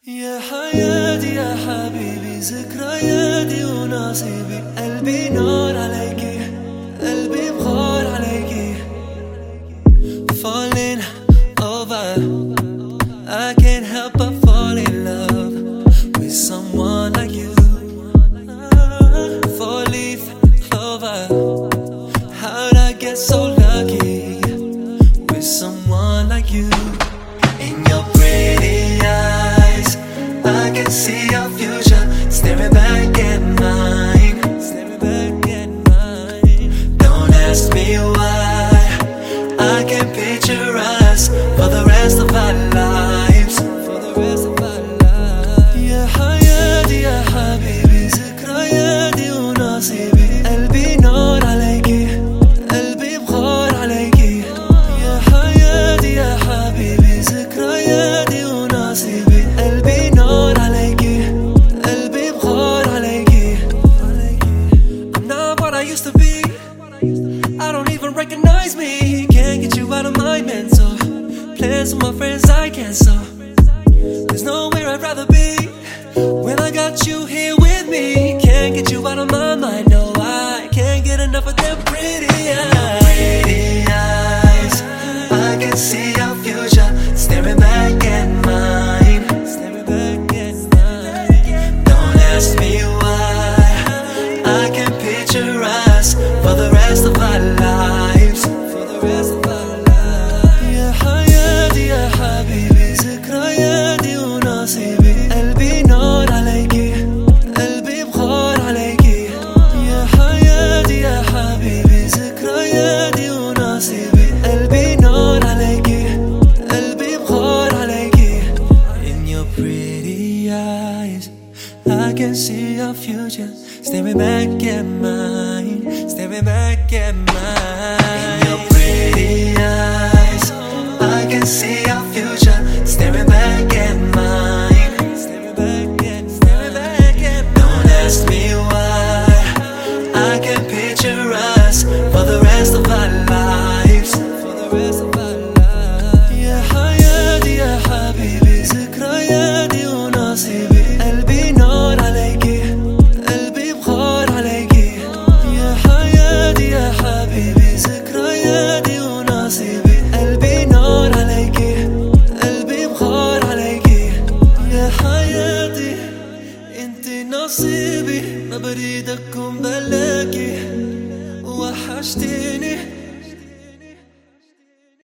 يا حياتي يا حبيبي، ذكرياتي ونصيبي، قلبي نار عليكي، قلبي بغار عليكي. Falling over, I can't help but fall in love with someone like you. Four-leaf clover, how'd I get so lucky with someone like you? In your pretty eyes, I can see your future staring back at mine, staring back at mine. Don't ask me why, I can picture us for the rest of our lives, for the rest of our lives. يا حياتي يا حبيبي، ذكرياتي ونصيبي، قلبي نار عليكي، قلبي بغار عليكي. يا حياتي يا حبيبي، ذكرياتي ونصيبي، قلبي نار عليكي، قلبي بغار عليكي. I'm not what I used to be, I don't even recognize me. Can't get you out of my mental plans with my friends I cancel. There's nowhere I'd rather be when I got you here with me. Can't get you out of my mind, no, I can't get enough of them pretty eyes. Pretty eyes, I can see our future staring back at mine, staring back at mine. Don't ask me why, I can picture us for the rest of our lives, for the rest of our lives. يا حياتي يا حبيبي، ذكرياتي ونصيبي، قلبي نار عليكي، قلبي بغار عليكي. يا حياتي يا حبيبي، ذكرياتي ونصيبي، قلبي نار عليكي، قلبي بغار عليكي. In your pretty eyes, I can see your future staring back at mine, staring back at mine. In your pretty eyes, I can see